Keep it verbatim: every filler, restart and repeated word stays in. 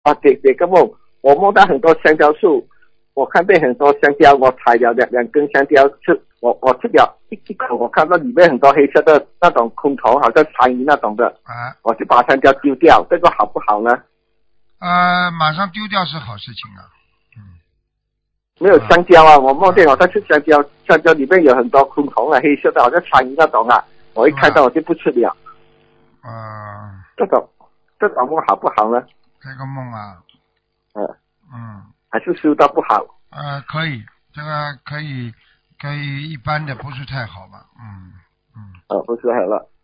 啊，这这个梦，我梦到很多香蕉树，我看见很多香蕉，我采了两两根香蕉吃，我我吃了一一口，我看到里面很多黑色的那种昆虫，好像苍蝇那种的， 啊， 我就把香蕉丢掉，这个好不好呢？ 呃，马上丢掉是好事情啊。嗯， 没有香蕉啊，我梦见我在吃香蕉，香蕉里面有很多昆虫啊，黑色的，好像苍蝇那种啊，我一看到我就不吃了。 呃， 这种这种梦好不好呢？ 这个梦啊， 嗯， 嗯， 还是修到不好。 呃，可以，这个可以，可以一般的，不是太好吧？嗯嗯。 呃，不是好了。